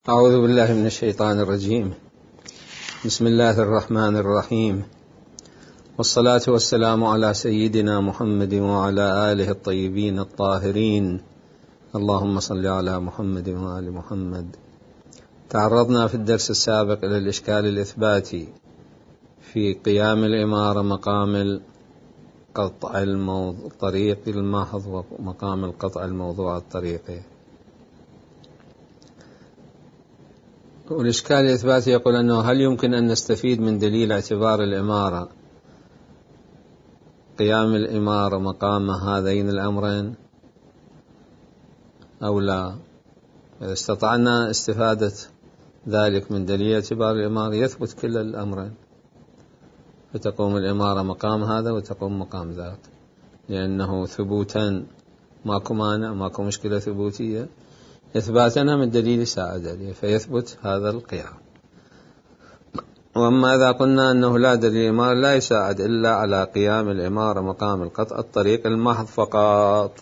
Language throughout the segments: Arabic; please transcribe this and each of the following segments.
أعوذ بالله من الشيطان الرجيم. بسم الله الرحمن الرحيم، والصلاة والسلام على سيدنا محمد وعلى آله الطيبين الطاهرين، اللهم صل على محمد وآل محمد. تعرضنا في الدرس السابق إلى الإشكال الإثباتي في قيام الإمارة مقام القطع الطريق المحض ومقام القطع الموضوع الطريقي. والإشكال الإثباتي يقول أنه هل يمكن أن نستفيد من دليل اعتبار الإمارة قيام الإمارة مقام هذين الأمرين أو لا؟ إذا استطعنا استفادة ذلك من دليل اعتبار الإمارة يثبت كل الأمرين، فتقوم الإمارة مقام هذا وتقوم مقام ذاك، لأنه ثبوتا ماكو مانع، ماكو مشكلة ثبوتية، إثباتنا من دليل ساعد عليه فيثبت هذا القيام. وأما إذا قلنا أنه لا دليل الإمارة لا يساعد إلا على قيام الإمارة مقام القطع الطريق المحض فقط،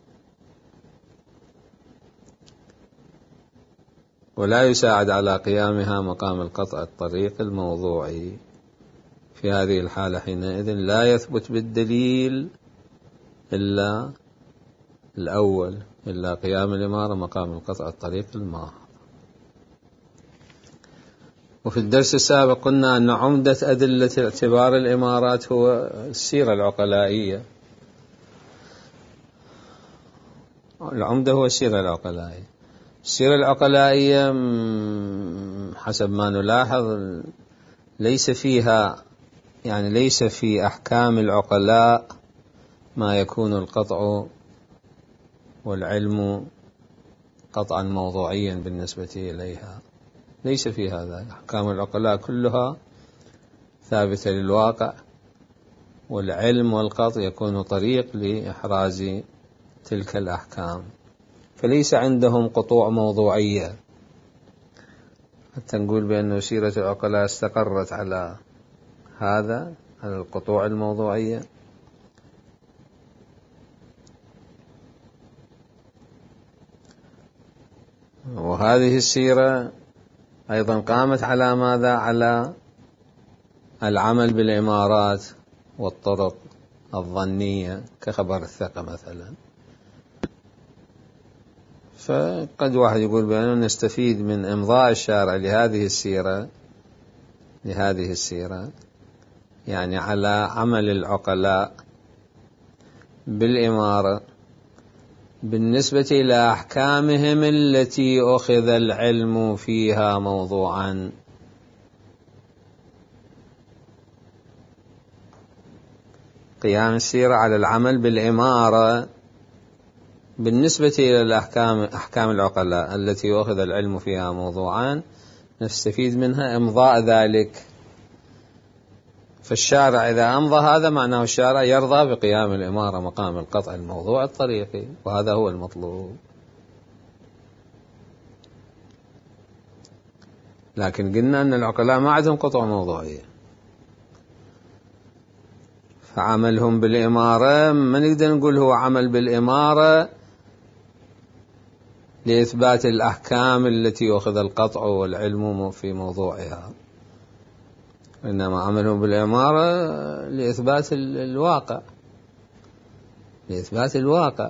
ولا يساعد على قيامها مقام القطع الطريق الموضوعي، في هذه الحالة حينئذ لا يثبت بالدليل إلا الأول، إلا قيام الإمارة مقام القطع الطريق المحض. وفي الدرس السابق قلنا أن عمدة أدلة اعتبار الإمارات هو السيرة العقلائية، العمدة هو السيرة العقلائية. السيرة العقلائية حسب ما نلاحظ ليس فيها، يعني ليس في أحكام العقلاء ما يكون القطع والعلم قطعا موضوعيا بالنسبة إليها، ليس في هذا. أحكام العقلاء كلها ثابتة للواقع، والعلم والقطع يكون طريق لإحراز تلك الأحكام، فليس عندهم قطوع موضوعية حتى نقول بأن سيرة العقلاء استقرت على هذا، على القطوع الموضوعية. وهذه السيرة أيضا قامت على ماذا؟ على العمل بالإمارات والطرق الظنية كخبر الثقة مثلا. فقد واحد يقول بأنه نستفيد من إمضاء الشارع لهذه السيرة يعني على عمل العقلاء بالإمارة بالنسبة إلى أحكامهم التي أخذ العلم فيها موضوعا. قيام السيرة على العمل بالإمارة بالنسبة إلى أحكام العقلاء التي أخذ العلم فيها موضوعا، نستفيد منها إمضاء ذلك. فالشارع إذا أمضى هذا معناه الشارع يرضى بقيام الإمارة مقام القطع الموضوع الطريقي، وهذا هو المطلوب. لكن قلنا أن العقلاء ما عندهم قطع موضوعية، فعملهم بالإمارة ما نقدر نقول هو عمل بالإمارة لإثبات الأحكام التي يأخذ القطع والعلم في موضوعها، إنما عملهم بالإمارة لإثبات الواقع،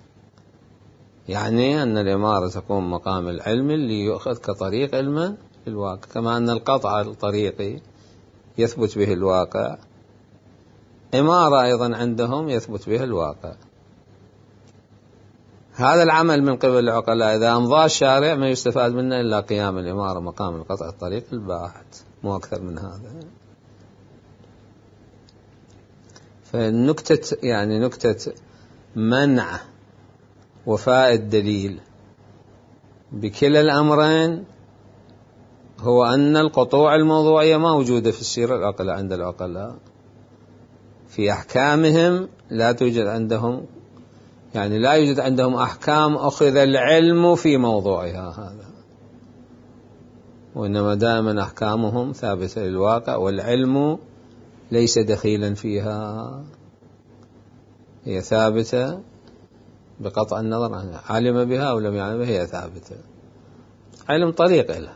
يعني أن الإمارة تقوم مقام العلم اللي يؤخذ كطريق علما في الواقع، كما أن القطع الطريقي يثبت به الواقع، إمارة أيضا عندهم يثبت به الواقع. هذا العمل من قبل العقلاء إذا أمضى الشارع ما يستفاد منه إلا قيام الإمارة مقام القطع الطريق الباحث، مو أكثر من هذا. نكتة منع وفاء الدليل بكلا الأمرين هو أن القطوع الموضوعية موجودة في السيرة العقلاء عند العقلاء، في أحكامهم لا توجد عندهم، يعني لا يوجد عندهم أحكام أخذ العلم في موضوعها هذا، وإنما دائما أحكامهم ثابتة للواقع، والعلم ليس دخيلا فيها، هي ثابتة بقطع النظر عنها، علم بها أو لم يعلم بها هي ثابتة. علم طريق له،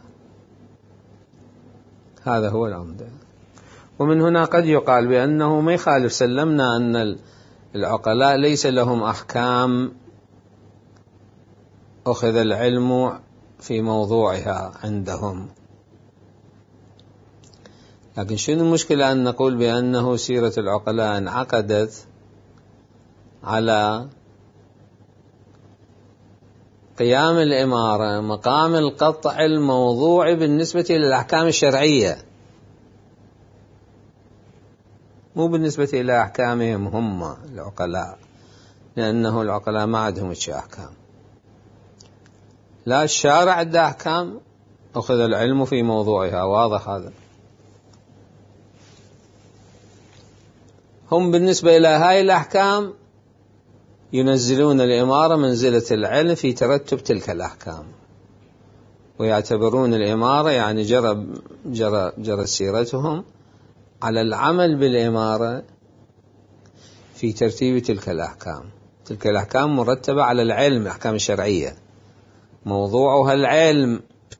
هذا هو العمدة. ومن هنا قد يقال بأنه ما يخالف، سلمنا أن العقلاء ليس لهم أحكام أخذ العلم في موضوعها عندهم، لكن شنو المشكلة أن نقول بأنه سيرة العقلاء انعقدت على قيام الإمارة مقام القطع الموضوعي بالنسبة للأحكام الشرعية، مو بالنسبة إلى أحكامهم هم العقلاء، لأنه العقلاء ما عندهم أحكام، لا الشارع عنده أحكام أخذ العلم في موضوعها، واضح هذا. هم بالنسبة إلى هاي الأحكام ينزلون الإمارة منزلة العلم في ترتب تلك الأحكام، ويعتبرون الإمارة يعني جرى سيرتهم على العمل بالإمارة في ترتيب تلك الأحكام. تلك الأحكام مرتبة على العلم، الأحكام الشرعية موضوعها العلم.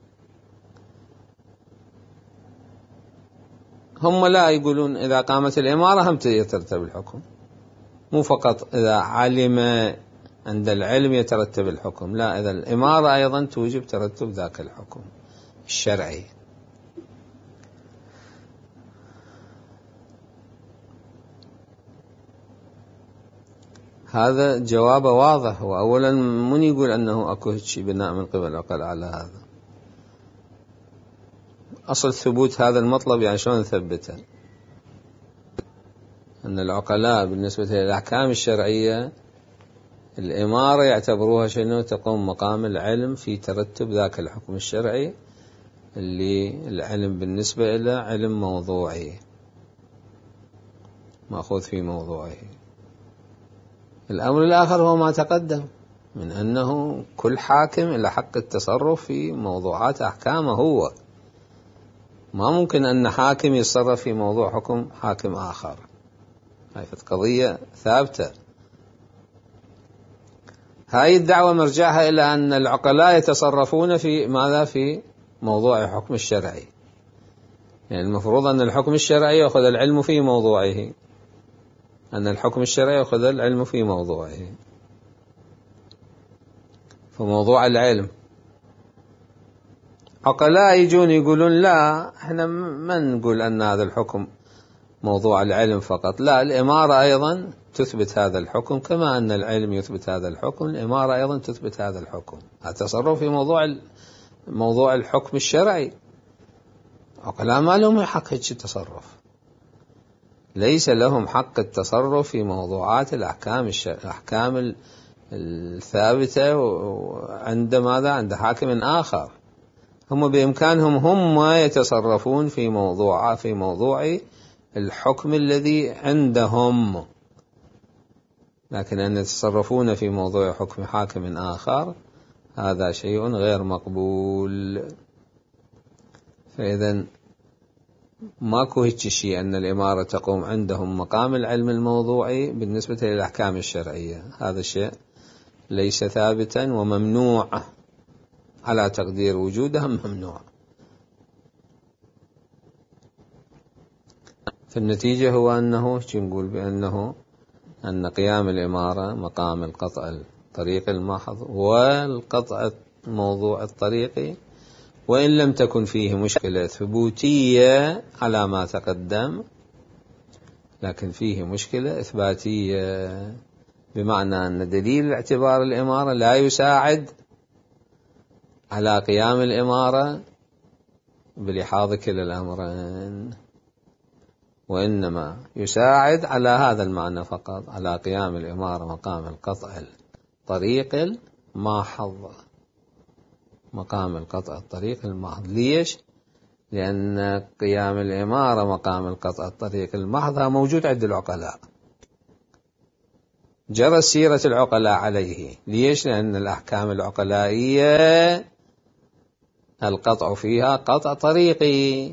هم لا يقولون إذا قامت الإمارة هم يترتب الحكم، مو فقط إذا علم عند العلم يترتب الحكم، لا، إذا الإمارة أيضا توجب ترتب ذاك الحكم الشرعي. هذا جواب واضح. وأولا من يقول أنه أكو شيء بناء من قبل العقل على هذا؟ أصل ثبوت هذا المطلب يعني شلون نثبته؟ أن العقلاء بالنسبة للأحكام الشرعية الإمارة يعتبروها شنو؟ تقوم مقام العلم في ترتب ذاك الحكم الشرعي، اللي العلم بالنسبة إلى علم موضوعي مأخوذ في موضوعه. الأمر الآخر هو ما تقدم من أنه كل حاكم له حق التصرف في موضوعات أحكامه هو، ما ممكن أن حاكم يتصرف في موضوع حكم حاكم آخر، هاي قضية ثابتة. هاي الدعوة مرجعها إلى أن العقلاء يتصرفون في ماذا؟ في موضوع الحكم الشرعي، يعني المفروض أن الحكم الشرعي يأخذ العلم في موضوعه، أن الحكم الشرعي يأخذ العلم في موضوعه، فموضوع العلم. عقلاء يجون يقولون لا، احنا ما نقول أن هذا الحكم موضوع العلم فقط، لا، الإمارة أيضا تثبت هذا الحكم، كما أن العلم يثبت هذا الحكم، الإمارة أيضا تثبت هذا الحكم. التصرف في موضوع الحكم الشرعي، عقلاء ما لهم حق هيك التصرف، ليس لهم حق التصرف في موضوعات الأحكام الثابتة عند ماذا؟ عند حاكم آخر. هم بإمكانهم هم يتصرفون في موضوع الحكم الذي عندهم، لكن أن يتصرفون في موضوع حكم حاكم آخر هذا شيء غير مقبول. فإذا ماكو هيك شيء أن الإمارة تقوم عندهم مقام العلم الموضوعي بالنسبة للأحكام الشرعية، هذا الشيء ليس ثابتا وممنوع، على تقدير وجودهم ممنوع. فالنتيجة هو أنه نقول بأنه أن قيام الإمارة مقام القطع الطريق المحض والقطع الموضوع الطريقي، وإن لم تكن فيه مشكلة ثبوتية على ما تقدم، لكن فيه مشكلة إثباتية، بمعنى أن دليل اعتبار الإمارة لا يساعد على قيام الإمارة بلحاظ كلا الأمرين، وإنما يساعد على هذا المعنى فقط، على قيام الإمارة مقام القطع الطريق المحض، مقام القطع الطريق المحض. ليش؟ لأن قيام الإمارة مقام القطع الطريق المحض موجود عند العقلاء، جرى سيرة العقلاء عليه. ليش؟ لأن الأحكام العقلائية القطع فيها قطع طريقي،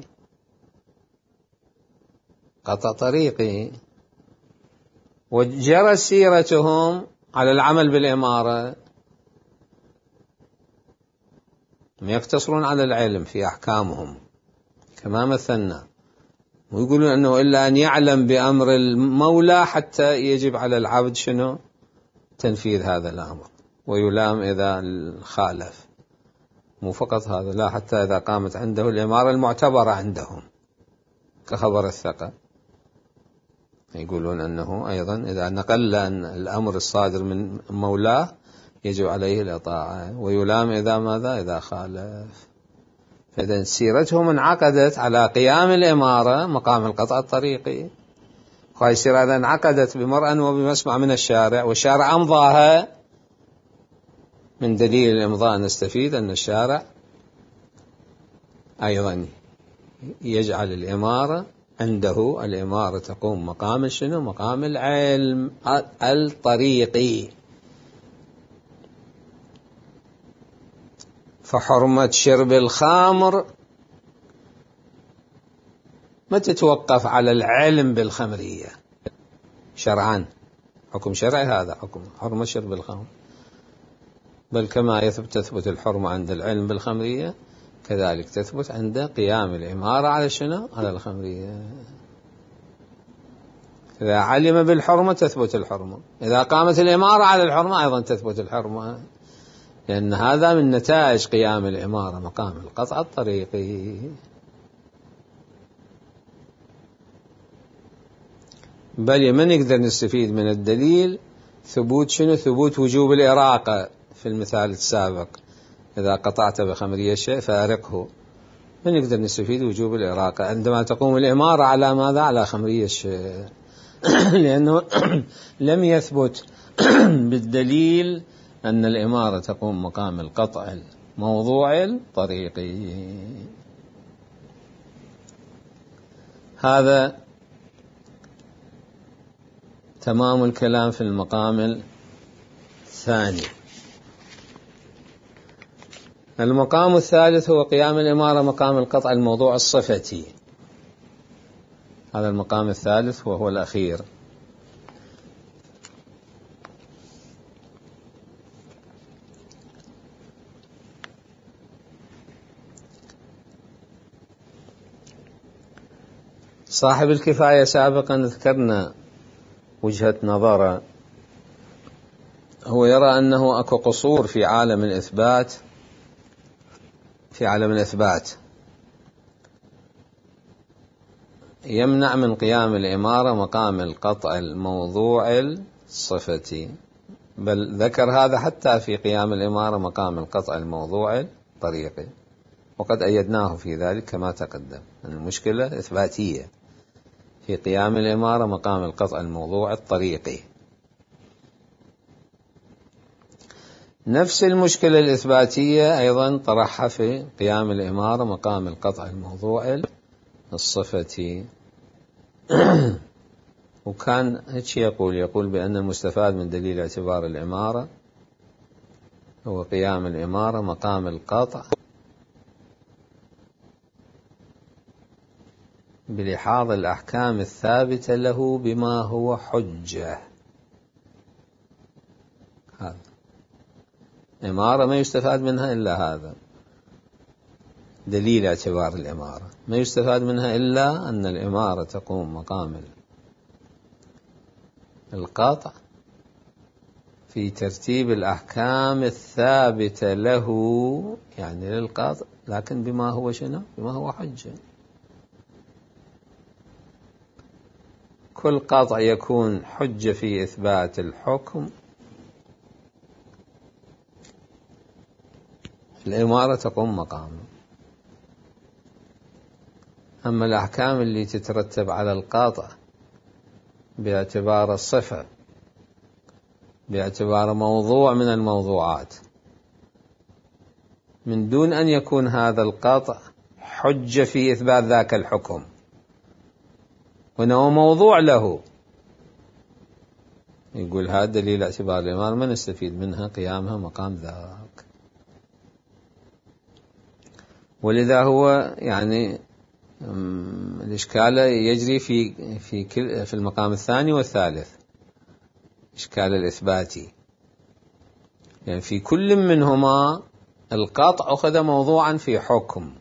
قطع طريقي، وجرى سيرتهم على العمل بالإمارة، هم يقتصرون على العلم في أحكامهم كما مثلنا، ويقولون أنه إلا أن يعلم بأمر المولى حتى يجب على العبد شنو؟ تنفيذ هذا الأمر، ويلام إذا خالف. مو فقط هذا، لا، حتى إذا قامت عنده الإمارة المعتبرة عندهم كخبر الثقة، يقولون أنه أيضا إذا نقل أن الأمر الصادر من مولاه يجب عليه الإطاعة، ويلام إذا ماذا؟ إذا خالف. فإذا سيرتهم انعقدت على قيام الإمارة مقام القطع الطريقي، وهي سيرة انعقدت بمرأى وبمسمع من الشارع، والشارع أمضاها. من دليل الإمضاء نستفيد أن الشارع أيضا يجعل الإمارة عنده، الإمارة تقوم مقام شنو؟ مقام العلم الطريقي. فحرمة شرب الخمر ما تتوقف على العلم بالخمرية شرعا، حكم شرعي هذا حكم حرمة شرب الخمر، بل كما تثبت الحرمة عند العلم بالخمرية كذلك تثبت عند قيام الإمارة على شنو؟ على الخمرية. إذا علم بالحرمة تثبت الحرمة، إذا قامت الإمارة على الحرمة أيضا تثبت الحرمة، لأن هذا من نتائج قيام الإمارة مقام القطع الطريقي. بل من يقدر نستفيد من الدليل ثبوت شنو؟ ثبوت وجوب الإراقة في المثال السابق، إذا قطعت بخمرية شيء فأرقه. من يقدر نستفيد وجوب الإراقة عندما تقوم الإمارة على ماذا؟ على خمرية الشيء لأنه لم يثبت بالدليل أن الإمارة تقوم مقام القطع الموضوع الطريقي. هذا تمام الكلام في المقام الثاني. المقام الثالث هو قيام الإمارة مقام القطع الموضوع الصفتي. هذا المقام الثالث وهو الأخير. صاحب الكفاية سابقا ذكرنا وجهة نظر، هو يرى أنه أكو قصور في عالم الإثبات، يمنع من قيام الإمارة مقام القطع الموضوع الصفتي، بل ذكر هذا حتى في قيام الإمارة مقام القطع الموضوع الطريقي، وقد أيدناه في ذلك كما تقدم. المشكلة إثباتية في قيام الإمارة مقام القطع الموضوع الطريقي. نفس المشكلة الإثباتية أيضا طرحها في قيام الإمارة مقام القطع الموضوع الصفتي. وكان هيك يقول بأن المستفاد من دليل اعتبار الإمارة هو قيام الإمارة مقام القطع بلحاظ الأحكام الثابتة له بما هو حجة. هذا إمارة ما يستفاد منها إلا هذا دليل اعتبار الإمارة، ما يستفاد منها إلا أن الإمارة تقوم مقام القطع في ترتيب الأحكام الثابتة له، يعني للقطع، لكن بما هو شنو؟ بما هو حجة. كل قطع يكون حجة في إثبات الحكم، الإمارة تقوم مقامه. أما الأحكام اللي تترتب على القاطع باعتبار الصفة، باعتبار موضوع من الموضوعات، من دون أن يكون هذا القاطع حجة في إثبات ذاك الحكم، وأنه موضوع له، يقول هذا دليل اعتبار الإمارة ما نستفيد منها قيامها مقام ذاك. ولذا هو يعني الإشكال يجري في المقام الثاني والثالث، إشكال الإثباتي، يعني في كل منهما القطع أخذ موضوعا في حكم،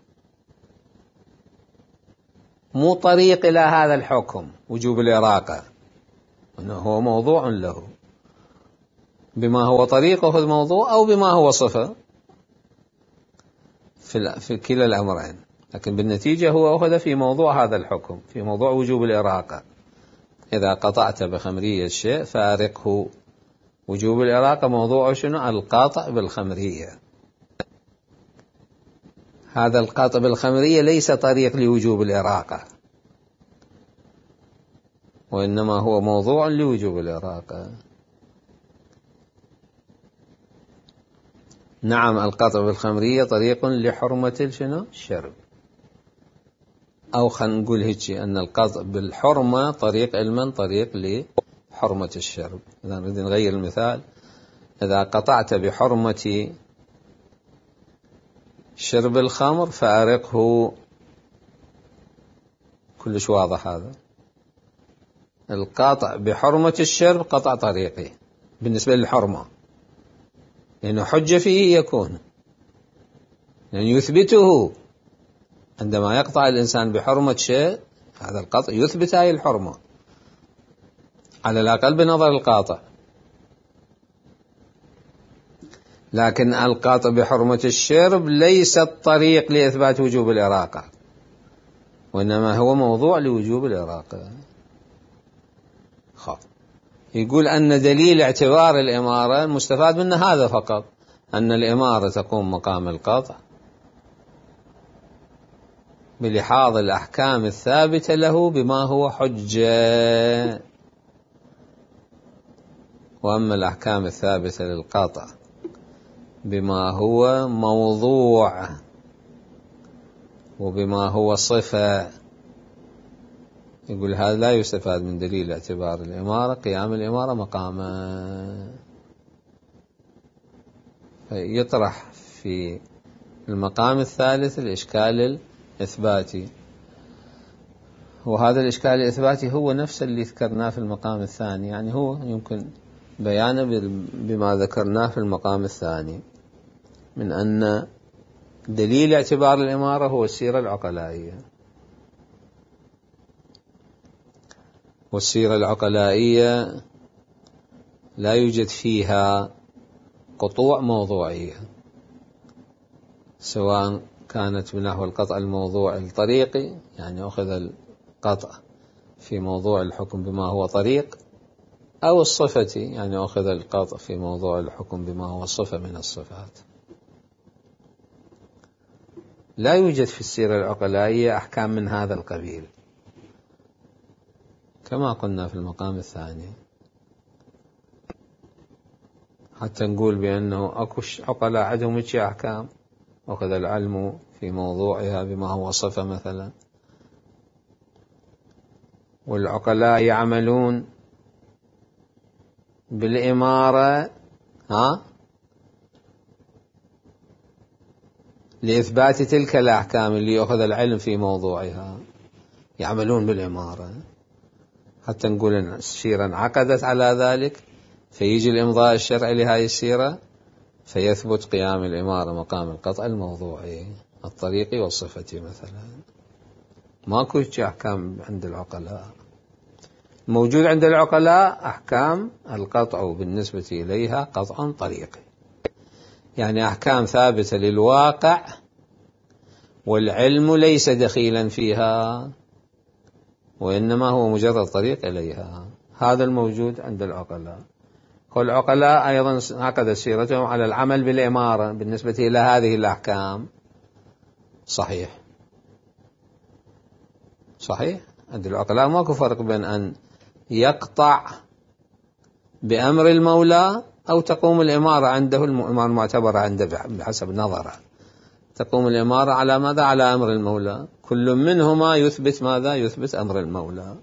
مو طريق إلى هذا الحكم وجوب الإراقة، أنه هو موضوع له، بما هو طريق أخذ موضوع أو بما هو صفة، في كلا الأمرين، لكن بالنتيجة هو أخذ في موضوع هذا الحكم، في موضوع وجوب الإراقة. إذا قطعت بخمرية الشيء فارقه. وجوب الإراقة موضوع شنو؟ القطع بالخمرية. هذا القطع بالخمرية ليس طريق لوجوب الإراقة، وإنما هو موضوع لوجوب الإراقة. نعم، القطع بالخمرية طريق لحرمة شنو؟ الشرب، أو خلينا نقول هيك أن القطع بالحرمة طريق علما طريق لحرمة الشرب. إذا نريد نغير المثال، إذا قطعت بحرمة شرب الخمر فأرقه. كلش واضح هذا. القطع بحرمة الشرب قطع طريقي بالنسبة للحرمة، لأنه حجة فيه يكون، لأن يثبته عندما يقطع الإنسان بحرمة شيء، هذا القطع يثبت هذه الحرمة على الأقل بنظر القاطع. لكن القطع بحرمة الشرب ليس الطريق لإثبات وجوب الإراقة، وإنما هو موضوع لوجوب الإراقة. يقول أن دليل اعتبار الإمارة مستفاد منه هذا فقط، أن الإمارة تقوم مقام القطع بلحاظ الأحكام الثابتة له بما هو حجة. وأما الأحكام الثابتة للقطع بما هو موضوع وبما هو صفة، يقول هذا لا يستفاد من دليل اعتبار الإمارة قيام الإمارة مقاما. يطرح في المقام الثالث الإشكال الإثباتي، وهذا الإشكال الإثباتي هو نفس اللي ذكرناه في المقام الثاني، يعني هو يمكن بيانه بما ذكرناه في المقام الثاني، من أن دليل اعتبار الإمارة هو السيرة العقلائية، والسيرة العقلائية لا يوجد فيها قطوع موضوعية، سواء كانت بنحو القطع الموضوع الطريقي، يعني أخذ القطع في موضوع الحكم بما هو طريق، أو الصفتي، يعني أخذ القطع في موضوع الحكم بما هو صفة من الصفات. لا يوجد في السيرة العقلائية أحكام من هذا القبيل، كما قلنا في المقام الثاني، حتى نقول بأنه أكو عقلاء عندهم هيك أحكام، أخذ العلم في موضوعها بما هو صفة مثلا، والعقلاء يعملون بالإمارة لإثبات تلك الأحكام اللي يأخذ العلم في موضوعها، يعملون بالإمارة، حتى نقول أن السيرة انعقدت على ذلك، فيجي الإمضاء الشرعي لهذه السيرة فيثبت قيام الإمارة مقام القطع الموضوعي الطريقي والصفتي مثلا. ماكو أحكام عند العقلاء. موجود عند العقلاء أحكام القطع بالنسبة إليها قطع طريقي، يعني أحكام ثابتة للواقع والعلم ليس دخيلا فيها، وإنما هو مجرد طريق إليها. هذا الموجود عند العقلاء. والعقلاء أيضا عقد سيرتهم على العمل بالإمارة بالنسبة إلى هذه الأحكام. صحيح عند العقلاء ماكو فرق بين أن يقطع بأمر المولى أو تقوم الإمارة عنده، المعتبرة عنده بحسب نظره، تقوم الإمارة على ماذا؟ على أمر المولى. كل منهما يثبت ماذا؟ يثبت أمر المولى.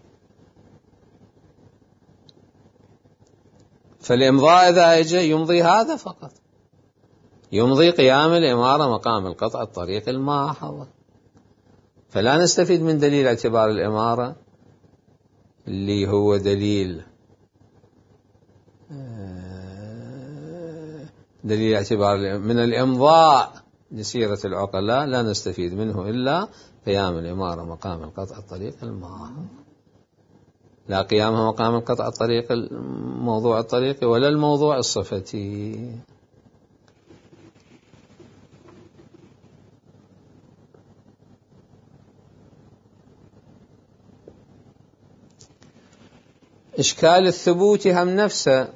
فالإمضاء إذا اجى يمضي هذا فقط، يمضي قيام الإمارة مقام القطع الطريق الماحظ. فلا نستفيد من دليل اعتبار الإمارة اللي هو دليل اعتبار من الإمضاء لسيرة العقلاء لا نستفيد منه إلا قيام الإمارة مقام القطع الطريق الماحض، لا قيامها مقام القطع الطريق الموضوع الطريقي ولا الموضوع الصفتي. إشكال الثبوت هم نفسه،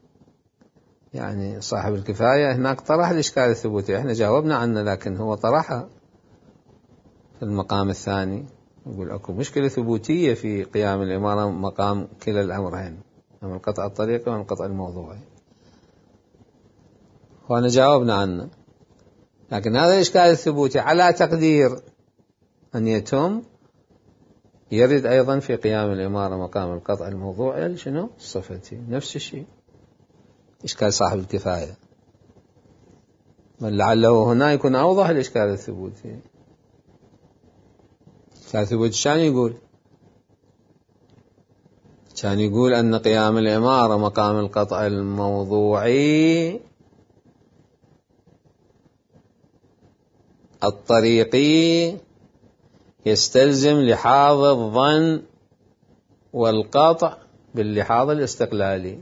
يعني صاحب الكفاية هناك طرح الإشكال الثبوتي، احنا جاوبنا عنه، لكن هو طرحها في المقام الثاني، يقول اكو مشكلة ثبوتية في قيام الإمارة مقام كلا الأمرين، أمر القطع الطريقي والقطع الموضوعي، وأنا جاوبنا عنه. لكن هذا الإشكال الثبوتي على تقدير أن يتم يرد أيضا في قيام الإمارة مقام القطع الموضوعي شنو؟ الصفتي، نفس الشيء إشكال صاحب الكفاية، بل لعله هنا يكون أوضح الإشكال الثبوتي. الإشكال الثبوتي شان يقول أن قيام الإمارة مقام القطع الموضوعي الطريقي يستلزم لحاظ الظن والقطع باللحاظ الاستقلالي،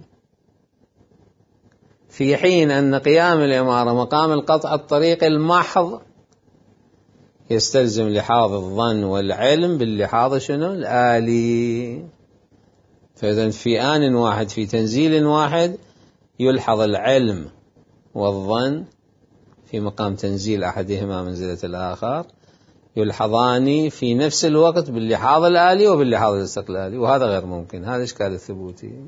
في حين أن قيام الإمارة مقام القطع الطريقي المحض يستلزم لحاظ الظن والعلم باللحاظ شنو؟ الآلي. فإذا في آن واحد في تنزيل واحد يلحظ العلم والظن في مقام تنزيل أحدهما منزلة الآخر، يلحظان في نفس الوقت باللحاظ الآلي وباللحاظ الاستقلالي، وهذا غير ممكن، هذا إشكال الثبوتي.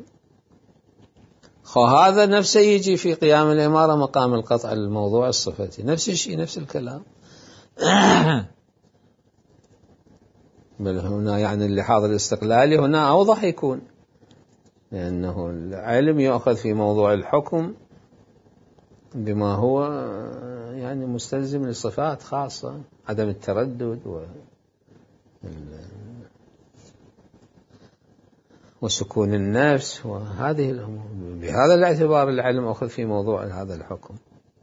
هذا نفسه يجي في قيام الإمارة مقام القطع الموضوع الصفتي، نفس الشيء، نفس الكلام. بل هنا يعني اللحاظ الاستقلالي هنا أوضح يكون، لأنه العلم يأخذ في موضوع الحكم بما هو يعني مستلزم لصفات خاصة، عدم التردد وسكون النفس وهذه الأمور، بهذا الاعتبار العلم أخذ في موضوع هذا الحكم.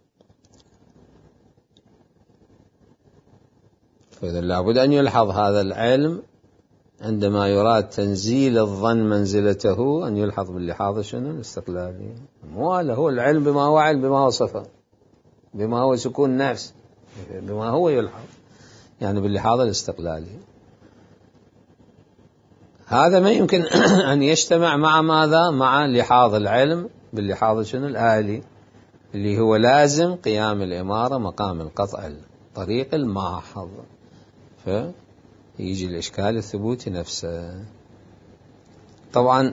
فإذا لابد أن يلحظ هذا العلم عندما يراد تنزيل الظن منزلته، أن يلحظ باللحاظ شنو؟ الاستقلالي، مو هو العلم بما هو علم، بما هو صفة، بما هو سكون نفس، بما هو يلحظ، يعني باللحاظ الاستقلالي. هذا ما يمكن أن يجتمع مع ماذا؟ مع لحاظ العلم باللحاظ شنو؟ الآلي، اللي هو لازم قيام الإمارة مقام القطع الطريق الماحض، فيجي الإشكال الثبوتي نفسه. طبعا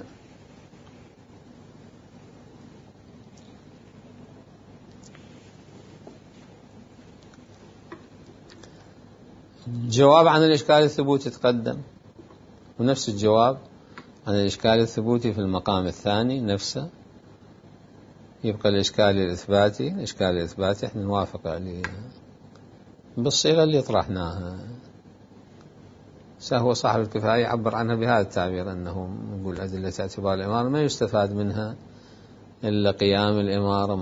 الجواب عن الإشكال الثبوتي تقدم، ونفس الجواب عن الإشكال الثبوتي في المقام الثاني نفسه. يبقى الإشكال الإثباتي، الإشكال الإثباتي احنا نوافق عليه بالصيغة اللي طرحناها. هو صاحب الكفاية يعبر عنها بهذا التعبير، أنه يقول أدلة اعتبار الإمارة ما يستفاد منها إلا قيام الإمارة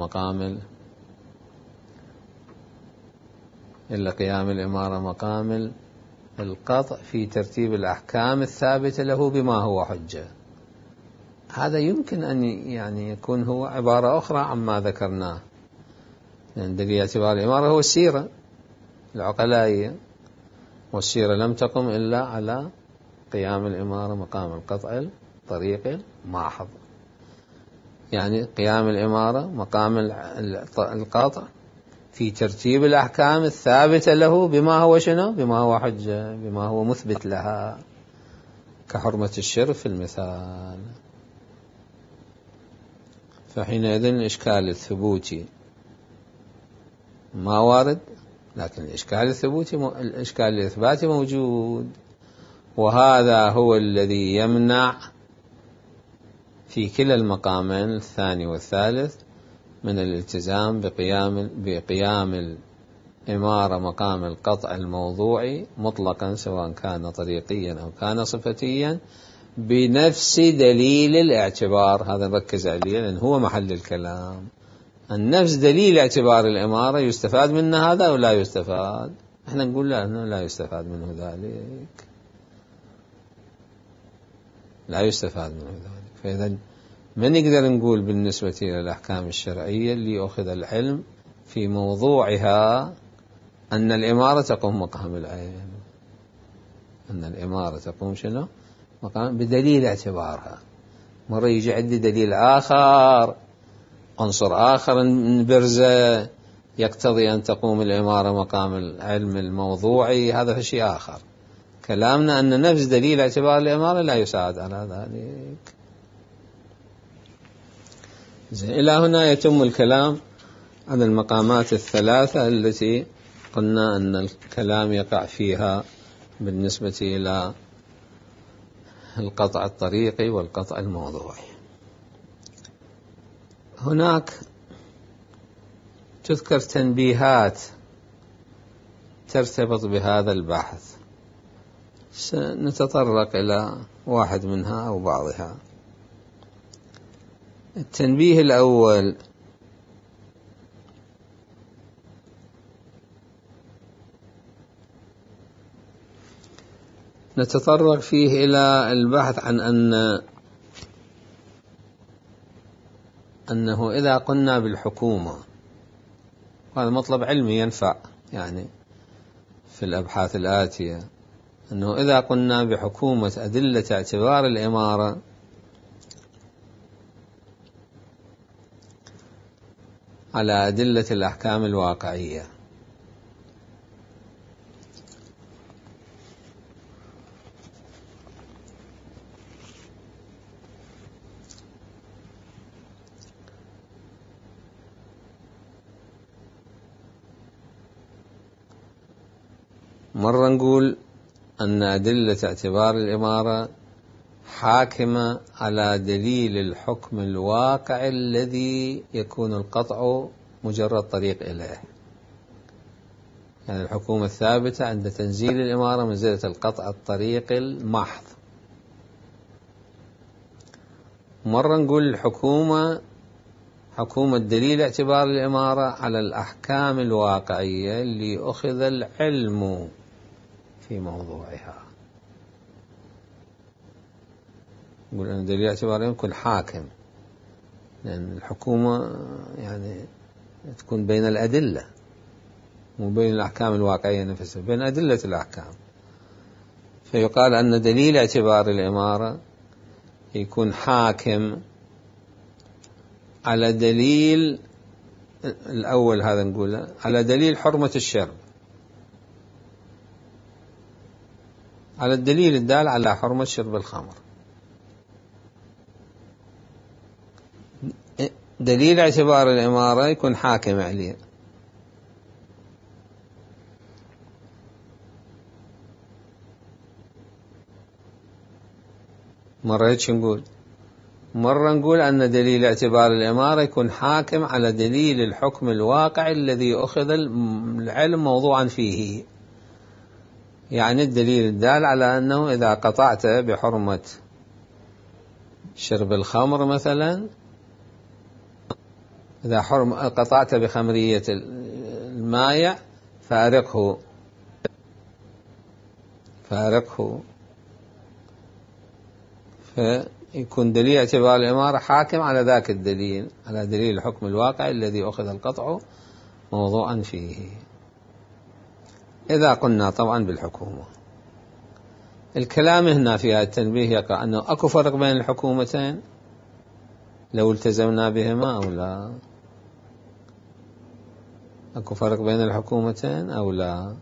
مقام القطع في ترتيب الأحكام الثابتة له بما هو حجة. هذا يمكن أن يعني يكون هو عبارة أخرى عما ذكرناه، لأن دليل اعتبار الإمارة هو السيرة العقلائية، والسيرة لم تقم إلا على قيام الإمارة مقام القطع الطريق الماحض، يعني قيام الإمارة مقام القطع في ترتيب الأحكام الثابتة له بما هو شنو؟ بما هو حجة، بما هو مثبت لها، كحرمة الشرب في المثال. فحينئذ الإشكال الثبوتي ما وارد، لكن الإشكال الإثباتي موجود، وهذا هو الذي يمنع في كلا المقامين الثاني والثالث من الالتزام بقيام الإمارة مقام القطع الموضوعي مطلقا، سواء كان طريقيا أو كان صفتيا، بنفس دليل الاعتبار. هذا نركز عليه لأن هو محل الكلام، النفس دليل اعتبار الإمارة، يستفاد منه هذا أو لا يستفاد؟ احنا نقول لا، أنه لا يستفاد منه ذلك، لا يستفاد منه ذلك. فإذا ما نقدر نقول بالنسبة إلى الأحكام الشرعية اللي أخذ العلم في موضوعها أن الإمارة تقوم مقام العين، أن الإمارة تقوم شنو؟ مقام بدليل اعتبارها. مرة يجي عندي دليل آخر، عنصر آخر نبرزه يقتضي أن تقوم الإمارة مقام العلم الموضوعي، هذا شيء آخر. كلامنا أن نفس دليل اعتبار الإمارة لا يساعد على ذلك. إلى هنا يتم الكلام عن المقامات الثلاثة التي قلنا أن الكلام يقع فيها بالنسبة إلى القطع الطريقي والقطع الموضوعي. هناك تذكر تنبيهات ترتبط بهذا البحث، سنتطرق إلى واحد منها أو بعضها. التنبيه الأول: نتطرق فيه إلى البحث عن أنه إذا قلنا بالحكومة، وهذا مطلب علمي ينفع يعني في الأبحاث الآتية، أنه إذا قلنا بحكومة أدلة اعتبار الإمارة على أدلة الأحكام الواقعية، مرة نقول أن أدلة اعتبار الإمارة حاكمة على دليل الحكم الواقع الذي يكون القطع مجرد طريق إليه، يعني الحكومة الثابتة عند تنزيل الإمارة منزلة القطع الطريقي المحض. مرة نقول الحكومة حكومة دليل اعتبار الإمارة على الأحكام الواقعية اللي أخذ العلم في موضوعها. نقول أن دليل اعتبار يكون حاكم، لأن الحكومة يعني تكون بين الأدلة، مو بين الأحكام الواقعية نفسها، بين أدلة الأحكام. فيقال أن دليل اعتبار الإمارة يكون حاكم على دليل الأول، هذا نقوله على دليل حرمة الشرب، على الدليل الدال على حرمة شرب الخمر. دليل اعتبار الإمارة يكون حاكم عليه. مرة هيك نقول، مرة نقول أن دليل اعتبار الإمارة يكون حاكم على دليل الحكم الواقع الذي أخذ العلم موضوعا فيه، يعني الدليل الدال على أنه إذا قطعت بحرمة شرب الخمر مثلا، إذا قطعت بخمرية المايع فارقه فيكون دليل اعتبار الإمارة حاكم على ذاك الدليل، على دليل الحكم الواقع الذي أخذ القطع موضوعا فيه. إذا قلنا طبعا بالحكومة، الكلام هنا في هذا التنبيه يقع أنه أكو فرق بين الحكومتين لو التزمنا بهما أو لا، أكو فرق بين الحكومتين أو لا.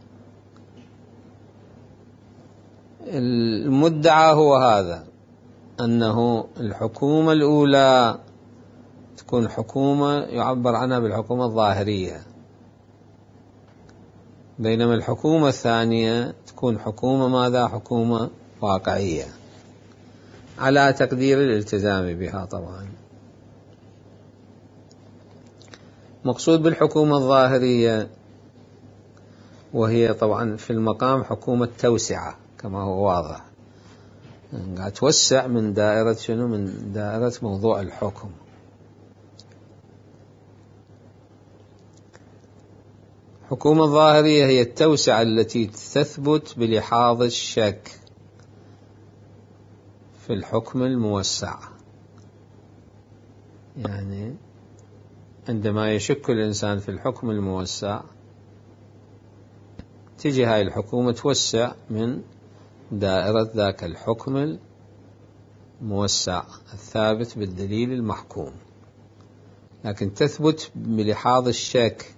المدعى هو هذا، أنه الحكومة الأولى تكون حكومة يعبر عنها بالحكومة الظاهرية، بينما الحكومة الثانية تكون حكومة ماذا؟ حكومة واقعية، على تقدير الالتزام بها. طبعا مقصود بالحكومة الظاهرية، وهي طبعا في المقام حكومة توسعة كما هو واضح، قاعد توسع من دائرة شنو؟ من دائرة موضوع الحكم. الحكومة الظاهرية هي التوسعة التي تثبت بلحاظ الشك في الحكم الموسع. يعني عندما يشك الإنسان في الحكم الموسع تجي هاي الحكومة توسع من دائرة ذاك الحكم الموسع الثابت بالدليل المحكوم، لكن تثبت بلحاظ الشك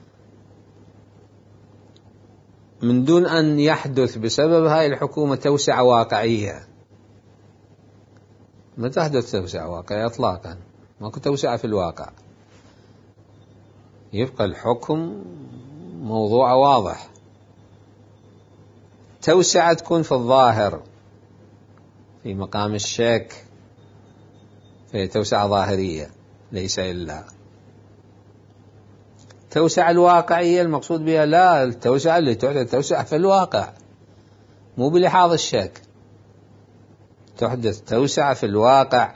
من دون أن يحدث بسبب هاي الحكومة توسعة واقعية. ما تحدث توسعة واقعية إطلاقا، ماكو توسعة في الواقع، يبقى الحكم موضوع واضح. توسعة تكون في الظاهر في مقام الشك، فهي توسعة ظاهرية ليس إلا. توسعة الواقعية المقصود بها لا التوسعة اللي تحدث توسعة في الواقع مو بلحاظ الشك، تحدث توسعة في الواقع.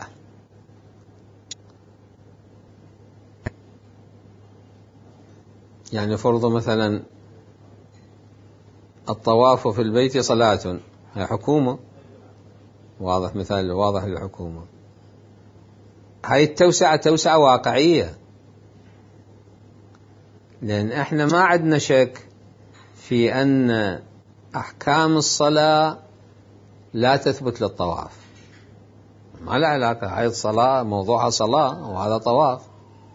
يعني فرض مثلا الطواف في البيت صلاة، هي حكومة، واضح، مثال واضح للحكومة. هاي التوسعة توسعة واقعية، لأن احنا ما عندنا شك في أن أحكام الصلاة لا تثبت للطواف، ما له علاقة. هاي الصلاة موضوعها صلاة وهذا طواف،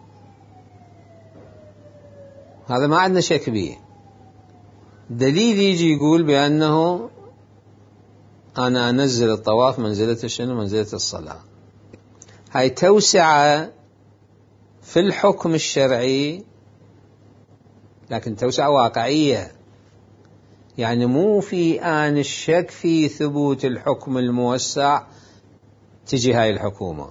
هذا ما عندنا شك به. دليل يجي يقول بأنه أنا أنزل الطواف منزلة شنو؟ منزلة الصلاة. هاي توسعة في الحكم الشرعي، لكن توسعة واقعية. يعني مو في آن الشك في ثبوت الحكم الموسع تجي هاي الحكومة،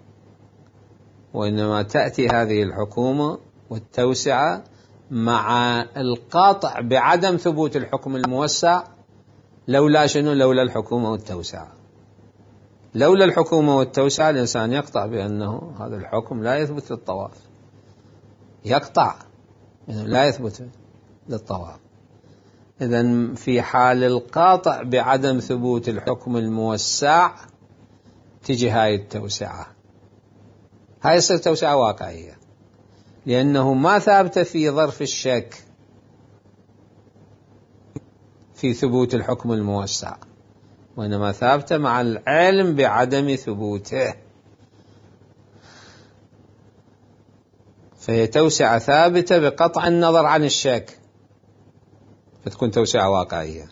وإنما تأتي هذه الحكومة والتوسعة مع القاطع بعدم ثبوت الحكم الموسع. لولا شنو؟ لولا الحكومة والتوسعة. لولا الحكومة والتوسعة الإنسان يقطع بأنه هذا الحكم لا يثبت للطواف، يقطع أنه لا يثبت للطواف. إذن في حال القاطع بعدم ثبوت الحكم الموسع تجي هاي التوسعة، هاي يصير توسعة واقعية، لأنه ما ثابتة في ظرف الشك في ثبوت الحكم الموسع، وإنما ثابتة مع العلم بعدم ثبوته، فهي توسعة ثابتة بقطع النظر عن الشك، فتكون توسعة واقعية.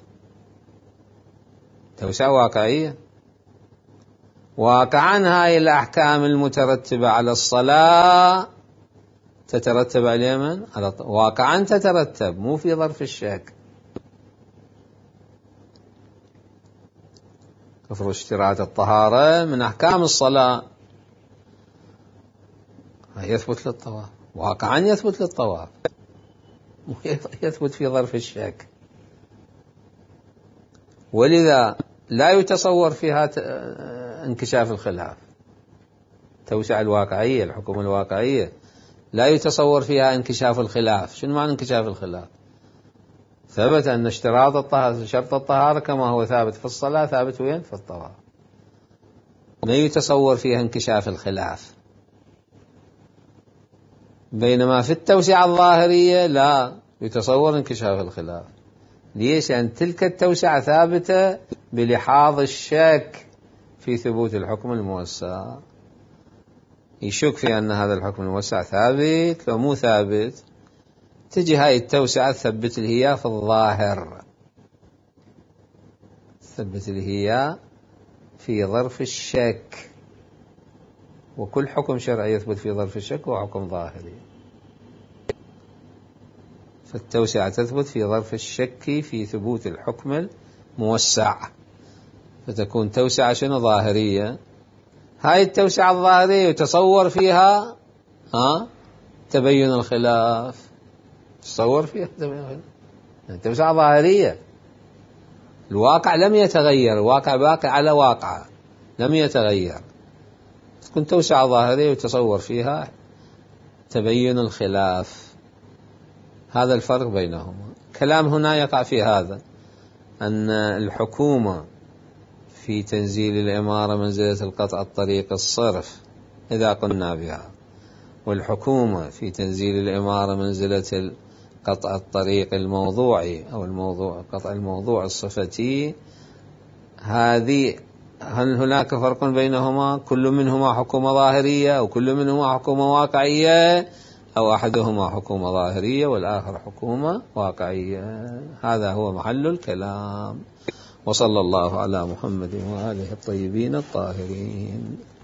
توسعة واقعية. واقعا هاي الأحكام المترتبة على الصلاة تترتب على من؟ واقعا تترتب، مو في ظرف الشك. كفر اشتراط الطهارة من أحكام الصلاة، يثبت للطواف، واقعا يثبت للطواف، يثبت في ظرف الشك. ولذا لا يتصور فيها انكشاف الخلاف. توسع الواقعية، الحكم الواقعية لا يتصور فيها انكشاف الخلاف. شنو معنى انكشاف الخلاف؟ ثبت أن اشتراط الطهارة، شرط الطهارة كما هو ثابت في الصلاة ثابت وين؟ في الطواف. لا يتصور فيها انكشاف الخلاف. بينما في التوسعة الظاهرية لا يتصور انكشاف الخلاف. ليش؟ لأن تلك التوسعة ثابتة بلحاظ الشك في ثبوت الحكم الموسع. يشك في أن هذا الحكم الموسع ثابت لو مو ثابت، تجي هاي التوسعة تثبت الهيا في الظاهر، تثبت الهيا في ظرف الشك، وكل حكم شرعي يثبت في ظرف الشك هو حكم ظاهري. فالتوسعة تثبت في ظرف الشك في ثبوت الحكم الموسع، فتكون توسعة شنو؟ ظاهرية. هاي التوسعة الظاهرية يتصور فيها تبين الخلاف، تصور فيها تبين الخلاف. التوسعة ظاهرية، الواقع لم يتغير، الواقع باقي على واقع لم يتغير. تكون توسعة ظاهرية يتصور فيها تبين الخلاف. هذا الفرق بينهما. كلام هنا يقع في هذا، أن الحكومة في تنزيل الإمارة منزلة القطع الطريق الصرف إذا قلنا بها، والحكومة في تنزيل الإمارة منزلة قطع الطريق الموضوعي أو قطع الموضوع الصفتي. هذه هل هناك فرق بينهما؟ كل منهما حكومة ظاهرية أو كل منهما حكومة واقعية، أو أحدهما حكومة ظاهرية والآخر حكومة واقعية؟ هذا هو محل الكلام. وصلى الله على محمد وآله الطيبين الطاهرين.